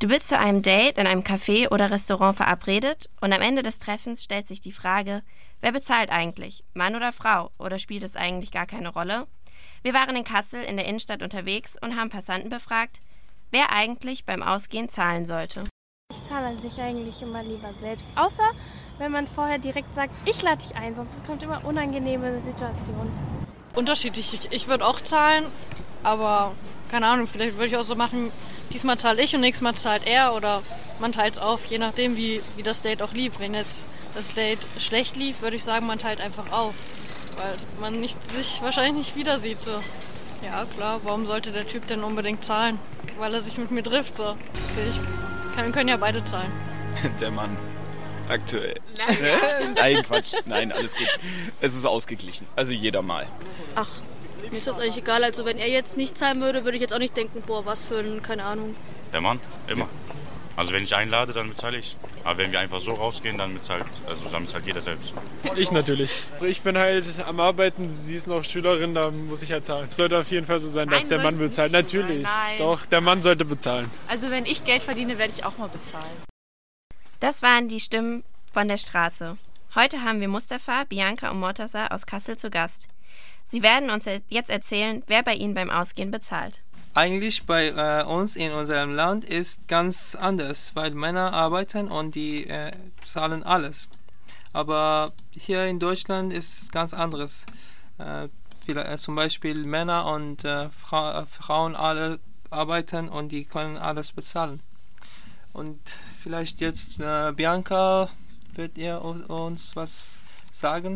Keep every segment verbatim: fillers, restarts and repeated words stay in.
Du bist zu einem Date in einem Café oder Restaurant verabredet und am Ende des Treffens stellt sich die Frage, wer bezahlt eigentlich, Mann oder Frau, oder spielt es eigentlich gar keine Rolle? Wir waren in Kassel in der Innenstadt unterwegs und haben Passanten befragt, wer eigentlich beim Ausgehen zahlen sollte. Ich zahle an sich eigentlich immer lieber selbst, außer wenn man vorher direkt sagt, ich lade dich ein, sonst kommt immer unangenehme Situationen. Unterschiedlich, ich, ich würde auch zahlen, aber keine Ahnung, vielleicht würde ich auch so machen, diesmal zahle ich und nächstes Mal zahlt er oder man teilt es auf, je nachdem wie, wie das Date auch lief. Wenn jetzt das Date schlecht lief, würde ich sagen, man teilt einfach auf, weil man nicht, sich wahrscheinlich nicht wieder sieht. So. Ja klar, warum sollte der Typ denn unbedingt zahlen? Weil er sich mit mir trifft. So. Ich, wir können ja beide zahlen. Der Mann. Aktuell. Nein. Nein, Quatsch. Nein, alles gut. Es ist ausgeglichen. Also jeder mal. Ach, mir ist das eigentlich egal. Also wenn er jetzt nicht zahlen würde, würde ich jetzt auch nicht denken, boah, was für ein, keine Ahnung. Der Mann, immer. Also wenn ich einlade, dann bezahle ich. Aber wenn wir einfach so rausgehen, dann bezahlt, also dann bezahlt jeder selbst. Ich natürlich. Ich bin halt am Arbeiten, sie ist noch Schülerin, da muss ich halt zahlen. Es sollte auf jeden Fall so sein, dass Nein, der Mann bezahlt. Natürlich. Nein. Doch, der Mann sollte bezahlen. Also wenn ich Geld verdiene, werde ich auch mal bezahlen. Das waren die Stimmen von der Straße. Heute haben wir Mustafa, Bianca und Mortaza aus Kassel zu Gast. Sie werden uns jetzt erzählen, wer bei ihnen beim Ausgehen bezahlt. Eigentlich bei äh, uns in unserem Land ist ganz anders, weil Männer arbeiten und die äh, zahlen alles. Aber hier in Deutschland ist es ganz anderes. Äh, viele, äh, zum Beispiel Männer und äh, Fra- Frauen alle arbeiten und die können alles bezahlen. Und vielleicht jetzt äh, Bianca, wird ihr uns was sagen?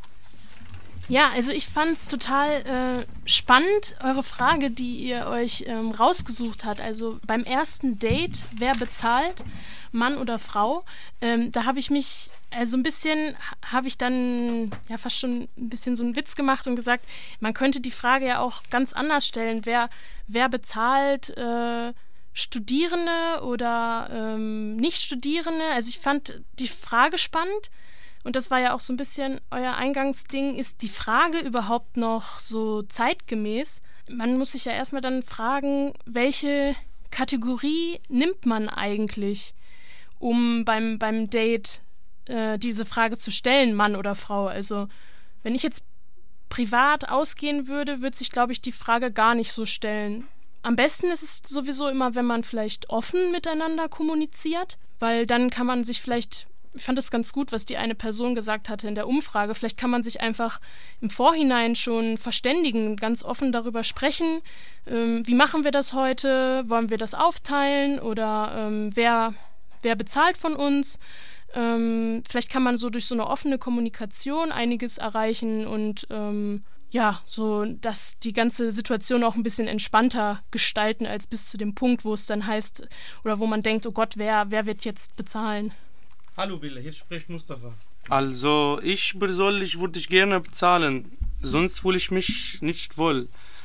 Ja, also ich fand es total äh, spannend, eure Frage, die ihr euch ähm, rausgesucht habt. Also beim ersten Date, wer bezahlt, Mann oder Frau? Ähm, da habe ich mich, also ein bisschen, habe ich dann ja fast schon ein bisschen so einen Witz gemacht und gesagt, man könnte die Frage ja auch ganz anders stellen. Wer, wer bezahlt äh, Studierende oder ähm, Nicht-Studierende? Also ich fand die Frage spannend. Und das war ja auch so ein bisschen euer Eingangsding. Ist die Frage überhaupt noch so zeitgemäß? Man muss sich ja erstmal dann fragen, welche Kategorie nimmt man eigentlich, um beim, beim Date äh, diese Frage zu stellen, Mann oder Frau? Also wenn ich jetzt privat ausgehen würde, würde sich, glaube ich, die Frage gar nicht so stellen. Am besten ist es sowieso immer, wenn man vielleicht offen miteinander kommuniziert, weil dann kann man sich vielleicht... Ich fand es ganz gut, was die eine Person gesagt hatte in der Umfrage. Vielleicht kann man sich einfach im Vorhinein schon verständigen, ganz offen darüber sprechen. Ähm, wie machen wir das heute? Wollen wir das aufteilen? Oder ähm, wer, wer bezahlt von uns? Ähm, vielleicht kann man so durch so eine offene Kommunikation einiges erreichen und ähm, ja, so dass die ganze Situation auch ein bisschen entspannter gestalten als bis zu dem Punkt, wo es dann heißt oder wo man denkt, oh Gott, wer, wer wird jetzt bezahlen? Hallo Billa, hier spricht Mustafa. Also ich persönlich würde ich gerne bezahlen, sonst fühle ich mich nicht wohl.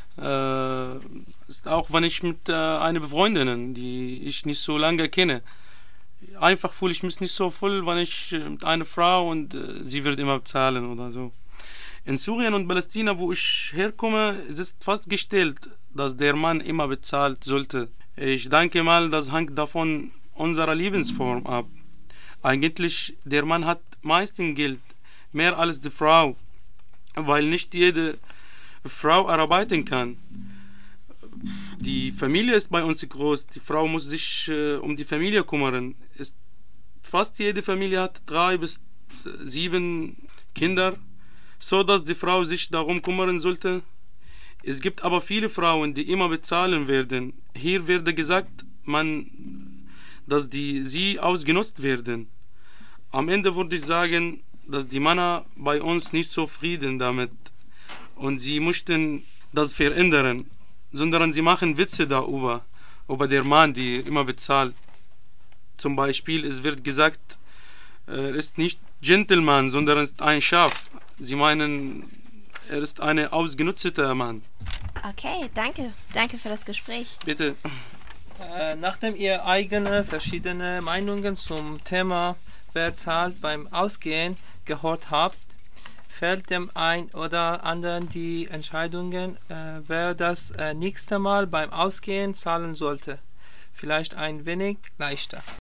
Äh, ist auch wenn ich mit äh, einer Befreundin, die ich nicht so lange kenne, einfach fühle ich mich nicht so wohl, wenn ich äh, mit einer Frau und äh, sie wird immer bezahlen oder so. In Syrien und Palästina, wo ich herkomme, ist es fast gestellt, dass der Mann immer bezahlt sollte. Ich denke mal, das hängt davon unserer Lebensform ab. Eigentlich, der Mann hat meistens Geld, mehr als die Frau, weil nicht jede Frau arbeiten kann. Die Familie ist bei uns groß, die Frau muss sich äh, um die Familie kümmern. Ist, fast jede Familie hat drei bis sieben Kinder, so dass die Frau sich darum kümmern sollte. Es gibt aber viele Frauen, die immer bezahlen werden. Hier wird gesagt, man, dass die, sie ausgenutzt werden. Am Ende würde ich sagen, dass die Männer bei uns nicht so zufrieden damit und sie möchten das verändern, sondern sie machen Witze darüber, über den Mann, der immer bezahlt. Zum Beispiel, es wird gesagt, er ist nicht Gentleman, sondern ist ein Schaf. Sie meinen, er ist ein ausgenutzter Mann. Okay, danke. Danke für das Gespräch. Bitte. Äh, nachdem ihr eigene verschiedene Meinungen zum Thema wer zahlt beim Ausgehen gehört habt, fällt dem einen oder anderen die Entscheidungen, äh, wer das äh, nächste Mal beim Ausgehen zahlen sollte. vielleicht ein wenig leichter.